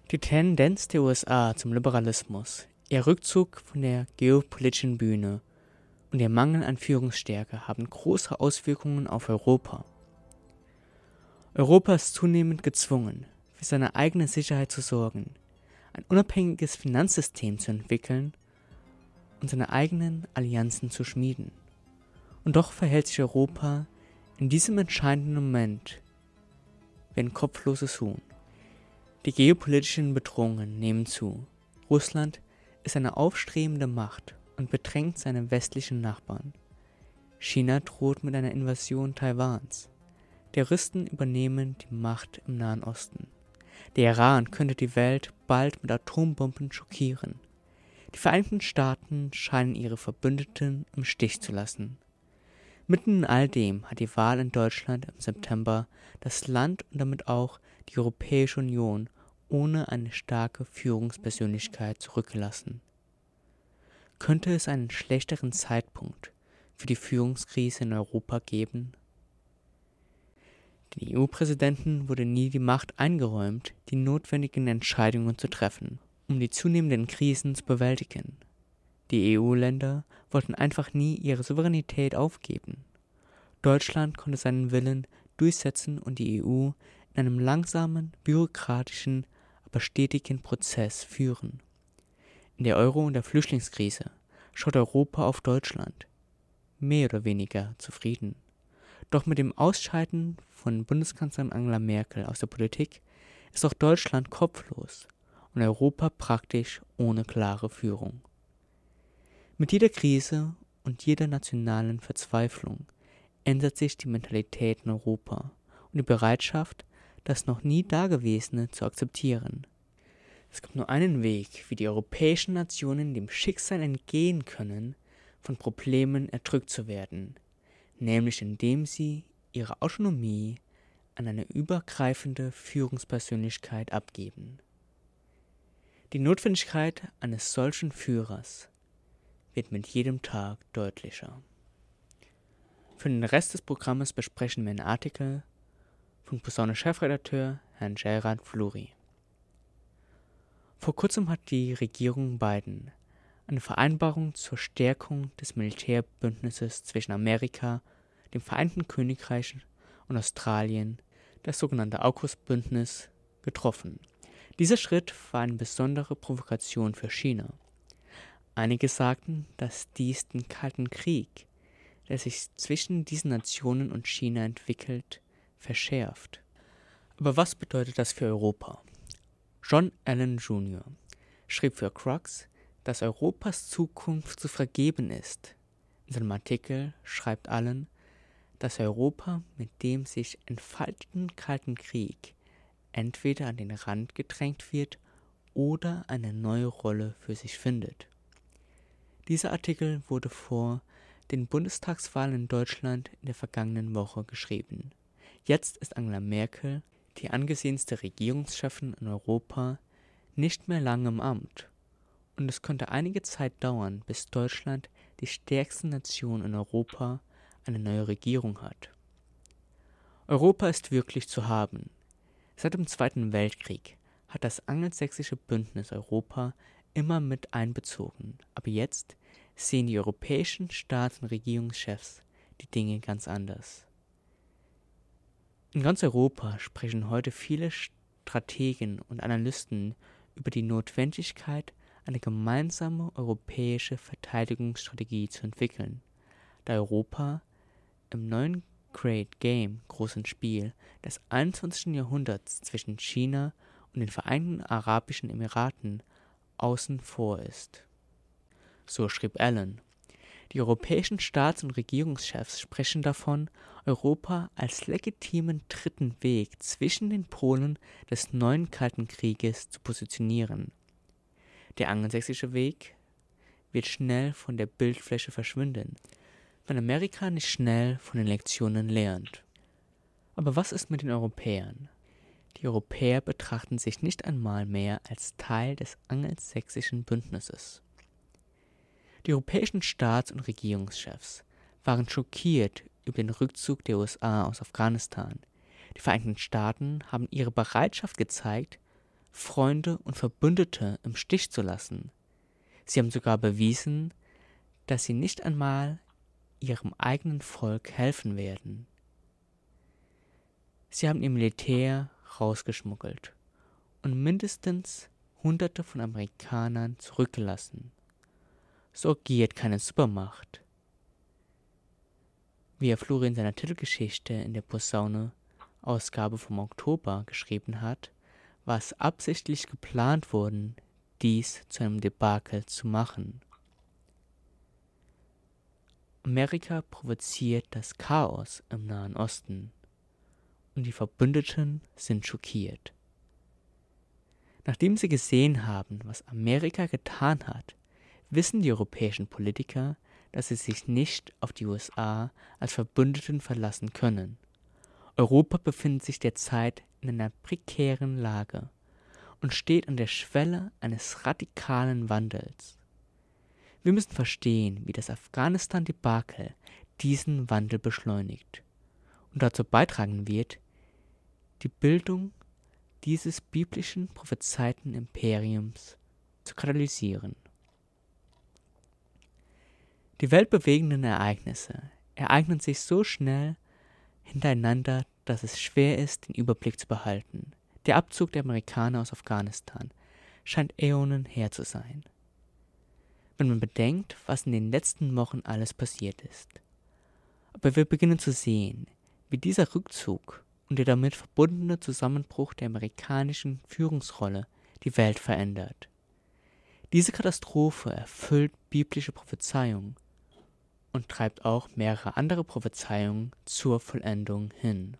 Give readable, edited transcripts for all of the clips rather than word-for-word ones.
Die Tendenz der USA zum Liberalismus, ihr Rückzug von der geopolitischen Bühne und ihr Mangel an Führungsstärke haben große Auswirkungen auf Europa. Europa ist zunehmend gezwungen, für seine eigene Sicherheit zu sorgen, ein unabhängiges Finanzsystem zu entwickeln und seine eigenen Allianzen zu schmieden. Und doch verhält sich Europa in diesem entscheidenden Moment wie ein kopfloses Huhn. Die geopolitischen Bedrohungen nehmen zu. Russland ist eine aufstrebende Macht und bedrängt seine westlichen Nachbarn. China droht mit einer Invasion Taiwans. Terroristen übernehmen die Macht im Nahen Osten. Der Iran könnte die Welt bald mit Atombomben schockieren. Die Vereinigten Staaten scheinen ihre Verbündeten im Stich zu lassen. Mitten in all dem hat die Wahl in Deutschland im September das Land und damit auch die Europäische Union ohne eine starke Führungspersönlichkeit zurückgelassen. Könnte es einen schlechteren Zeitpunkt für die Führungskrise in Europa geben? Den EU-Präsidenten wurde nie die Macht eingeräumt, die notwendigen Entscheidungen zu treffen, um die zunehmenden Krisen zu bewältigen. Die EU-Länder wollten einfach nie ihre Souveränität aufgeben. Deutschland konnte seinen Willen durchsetzen und die EU in einem langsamen, bürokratischen, aber stetigen Prozess führen. In der Euro- und der Flüchtlingskrise schaut Europa auf Deutschland, mehr oder weniger zufrieden. Doch mit dem Ausscheiden von Bundeskanzlerin Angela Merkel aus der Politik ist auch Deutschland kopflos und Europa praktisch ohne klare Führung. Mit jeder Krise und jeder nationalen Verzweiflung ändert sich die Mentalität in Europa und die Bereitschaft, das noch nie Dagewesene zu akzeptieren. Es gibt nur einen Weg, wie die europäischen Nationen dem Schicksal entgehen können, von Problemen erdrückt zu werden, nämlich indem sie ihre Autonomie an eine übergreifende Führungspersönlichkeit abgeben. Die Notwendigkeit eines solchen Führers wird mit jedem Tag deutlicher. Für den Rest des Programmes besprechen wir einen Artikel von Posaune-Chefredakteur Herrn Gerard Fleury. Vor kurzem hat die Regierung Biden eine Vereinbarung zur Stärkung des Militärbündnisses zwischen Amerika, dem Vereinigten Königreich und Australien, das sogenannte AUKUS-Bündnis, getroffen. Dieser Schritt war eine besondere Provokation für China. Einige sagten, dass dies den Kalten Krieg, der sich zwischen diesen Nationen und China entwickelt, verschärft. Aber was bedeutet das für Europa? John Allen Jr. schrieb für Crux, dass Europas Zukunft zu vergeben ist. In seinem Artikel schreibt Allen, dass Europa mit dem sich entfaltenden Kalten Krieg entweder an den Rand gedrängt wird oder eine neue Rolle für sich findet. Dieser Artikel wurde vor den Bundestagswahlen in Deutschland in der vergangenen Woche geschrieben. Jetzt ist Angela Merkel, die angesehenste Regierungschefin in Europa, nicht mehr lange im Amt. Und es könnte einige Zeit dauern, bis Deutschland, die stärkste Nation in Europa, eine neue Regierung hat. Europa ist wirklich zu haben. Seit dem Zweiten Weltkrieg hat das angelsächsische Bündnis Europa immer mit einbezogen, aber jetzt sehen die europäischen Staats- und Regierungschefs die Dinge ganz anders. In ganz Europa sprechen heute viele Strategen und Analysten über die Notwendigkeit, eine gemeinsame europäische Verteidigungsstrategie zu entwickeln, da Europa im neuen Great Game, großen Spiel, des 21. Jahrhunderts zwischen China und den Vereinigten Arabischen Emiraten außen vor ist. So schrieb Allen. Die europäischen Staats- und Regierungschefs sprechen davon, Europa als legitimen dritten Weg zwischen den Polen des neuen Kalten Krieges zu positionieren. Der angelsächsische Weg wird schnell von der Bildfläche verschwinden, wenn Amerika nicht schnell von den Lektionen lernt. Aber was ist mit den Europäern? Die Europäer betrachten sich nicht einmal mehr als Teil des angelsächsischen Bündnisses. Die europäischen Staats- und Regierungschefs waren schockiert über den Rückzug der USA aus Afghanistan. Die Vereinigten Staaten haben ihre Bereitschaft gezeigt, Freunde und Verbündete im Stich zu lassen. Sie haben sogar bewiesen, dass sie nicht einmal ihrem eigenen Volk helfen werden. Sie haben ihr Militär rausgeschmuggelt und mindestens Hunderte von Amerikanern zurückgelassen. So agiert keine Supermacht. Wie Herr Flori in seiner Titelgeschichte in der Posaune-Ausgabe vom Oktober geschrieben hat, war es absichtlich geplant worden, dies zu einem Debakel zu machen. Amerika provoziert das Chaos im Nahen Osten und die Verbündeten sind schockiert. Nachdem sie gesehen haben, was Amerika getan hat, wissen die europäischen Politiker, dass sie sich nicht auf die USA als Verbündeten verlassen können. Europa befindet sich derzeit in einer prekären Lage und steht an der Schwelle eines radikalen Wandels. Wir müssen verstehen, wie das Afghanistan-Debakel diesen Wandel beschleunigt und dazu beitragen wird, die Bildung dieses biblischen prophezeiten Imperiums zu katalysieren. Die weltbewegenden Ereignisse ereignen sich so schnell hintereinander, dass es schwer ist, den Überblick zu behalten. Der Abzug der Amerikaner aus Afghanistan scheint Äonen her zu sein, wenn man bedenkt, was in den letzten Wochen alles passiert ist. Aber wir beginnen zu sehen, wie dieser Rückzug und der damit verbundene Zusammenbruch der amerikanischen Führungsrolle die Welt verändert. Diese Katastrophe erfüllt biblische Prophezeiungen und treibt auch mehrere andere Prophezeiungen zur Vollendung hin.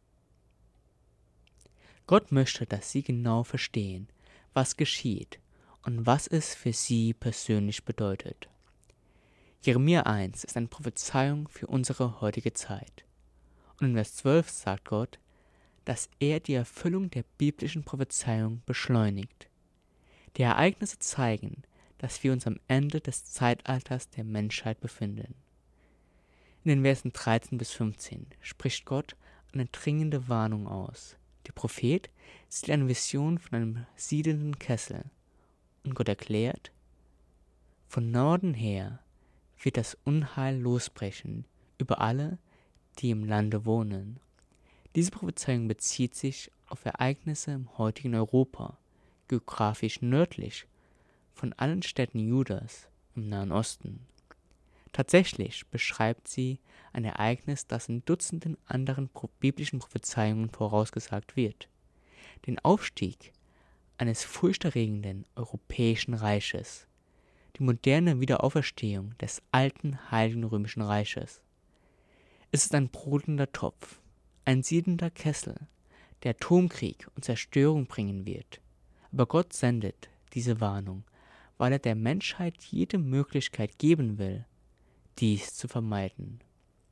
Gott möchte, dass sie genau verstehen, was geschieht und was es für sie persönlich bedeutet. Jeremia 1 ist eine Prophezeiung für unsere heutige Zeit. Und in Vers 12 sagt Gott, dass er die Erfüllung der biblischen Prophezeiung beschleunigt. Die Ereignisse zeigen, dass wir uns am Ende des Zeitalters der Menschheit befinden. In den Versen 13 bis 15 spricht Gott eine dringende Warnung aus. Der Prophet sieht eine Vision von einem siedenden Kessel und Gott erklärt, von Norden her wird das Unheil losbrechen über alle, die im Lande wohnen. Diese Prophezeiung bezieht sich auf Ereignisse im heutigen Europa, geografisch nördlich von allen Städten Judas im Nahen Osten. Tatsächlich beschreibt sie ein Ereignis, das in Dutzenden anderen biblischen Prophezeiungen vorausgesagt wird: den Aufstieg eines furchterregenden europäischen Reiches, die moderne Wiederauferstehung des alten Heiligen Römischen Reiches. Es ist ein brodelnder Topf, ein siedender Kessel, der Atomkrieg und Zerstörung bringen wird. Aber Gott sendet diese Warnung, weil er der Menschheit jede Möglichkeit geben will, dies zu vermeiden.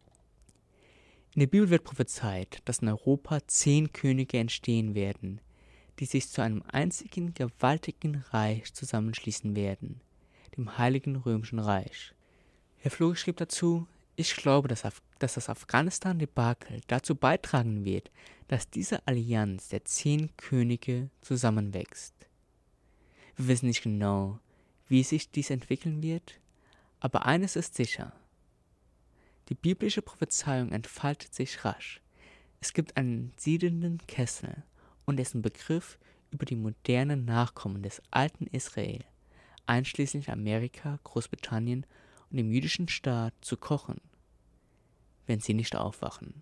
In der Bibel wird prophezeit, dass in Europa 10 Könige entstehen werden, die sich zu einem einzigen gewaltigen Reich zusammenschließen werden, dem Heiligen Römischen Reich. Herr Flori schrieb dazu: Ich glaube, dass das Afghanistan-Debakel dazu beitragen wird, dass diese Allianz der 10 Könige zusammenwächst. Wir wissen nicht genau, wie sich dies entwickeln wird, aber eines ist sicher: Die biblische Prophezeiung entfaltet sich rasch. Es gibt einen siedenden Kessel und dessen Begriff über die modernen Nachkommen des alten Israel, einschließlich Amerika, Großbritannien und dem jüdischen Staat, zu kochen, wenn sie nicht aufwachen.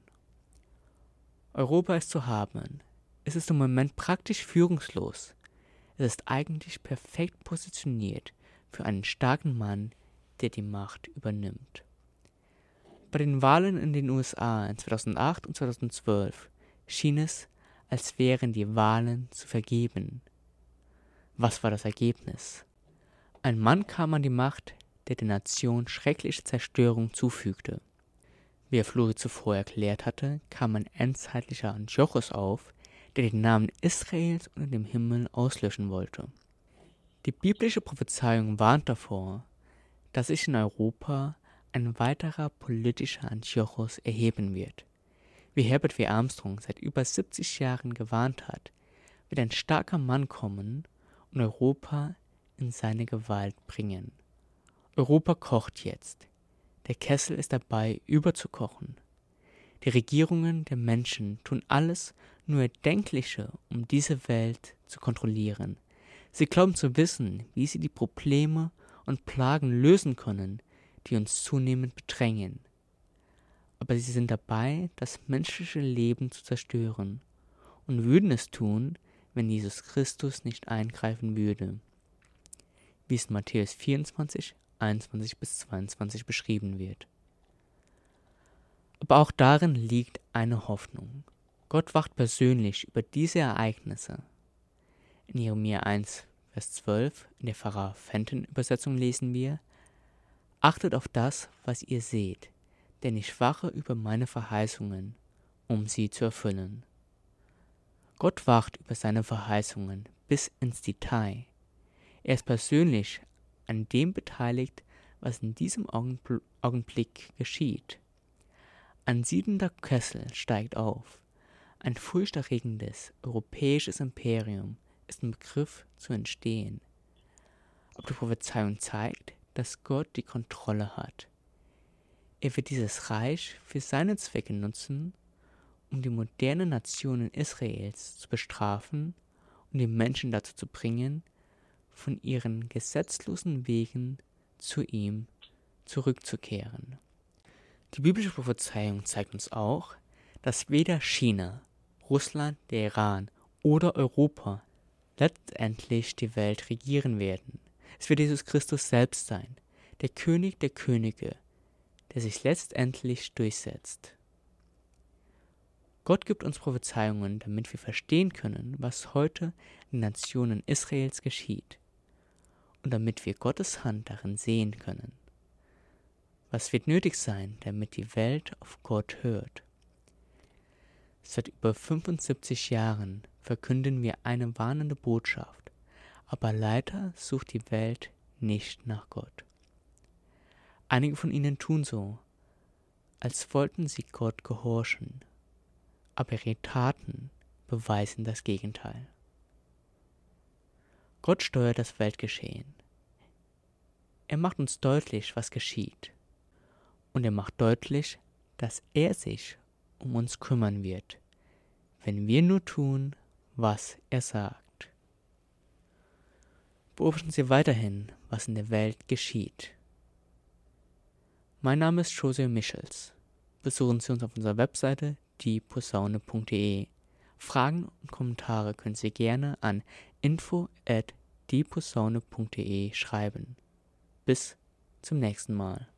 Europa ist zu haben. Es ist im Moment praktisch führungslos. Es ist eigentlich perfekt positioniert für einen starken Mann, der die Macht übernimmt. Bei den Wahlen in den USA in 2008 und 2012 schien es, als wären die Wahlen zu vergeben. Was war das Ergebnis? Ein Mann kam an die Macht, der der Nation schreckliche Zerstörung zufügte. Wie Herr Flori zuvor erklärt hatte, kam ein endzeitlicher Antiochos auf, der den Namen Israels unter dem Himmel auslöschen wollte. Die biblische Prophezeiung warnt davor, dass sich in Europa ein weiterer politischer Antiochos erheben wird. Wie Herbert W. Armstrong seit über 70 Jahren gewarnt hat, wird ein starker Mann kommen und Europa in seine Gewalt bringen. Europa kocht jetzt. Der Kessel ist dabei, überzukochen. Die Regierungen der Menschen tun alles nur Erdenkliche, um diese Welt zu kontrollieren. Sie glauben zu wissen, wie sie die Probleme und Plagen lösen können, die uns zunehmend bedrängen. Aber sie sind dabei, das menschliche Leben zu zerstören und würden es tun, wenn Jesus Christus nicht eingreifen würde, wie es in Matthäus 24, 21-22 beschrieben wird. Aber auch darin liegt eine Hoffnung. Gott wacht persönlich über diese Ereignisse. In Jeremia 1, Vers 12, in der Pfarrer Fenton Übersetzung lesen wir: Achtet auf das, was ihr seht, denn ich wache über meine Verheißungen, um sie zu erfüllen. Gott wacht über seine Verheißungen bis ins Detail. Er ist persönlich an dem beteiligt, was in diesem Augenblick geschieht. Ein siedender Kessel steigt auf. Ein furchterregendes europäisches Imperium ist im Begriff zu entstehen. Aber die Prophezeiung zeigt, dass Gott die Kontrolle hat. Er wird dieses Reich für seine Zwecke nutzen, um die moderne Nation Israels zu bestrafen und die Menschen dazu zu bringen, von ihren gesetzlosen Wegen zu ihm zurückzukehren. Die biblische Prophezeiung zeigt uns auch, dass weder China, Russland, der Iran oder Europa letztendlich die Welt regieren werden. Es wird Jesus Christus selbst sein, der König der Könige, der sich letztendlich durchsetzt. Gott gibt uns Prophezeiungen, damit wir verstehen können, was heute in den Nationen Israels geschieht und damit wir Gottes Hand darin sehen können. Was wird nötig sein, damit die Welt auf Gott hört? Seit über 75 Jahren verkünden wir eine warnende Botschaft, aber leider sucht die Welt nicht nach Gott. Einige von ihnen tun so, als wollten sie Gott gehorchen, aber ihre Taten beweisen das Gegenteil. Gott steuert das Weltgeschehen. Er macht uns deutlich, was geschieht. Und er macht deutlich, dass er sich um uns kümmern wird, wenn wir nur tun, was er sagt. Beobachten Sie weiterhin, was in der Welt geschieht. Mein Name ist José Michels. Besuchen Sie uns auf unserer Webseite dieposaune.de. Fragen und Kommentare können Sie gerne an info@dieposaune.de schreiben. Bis zum nächsten Mal.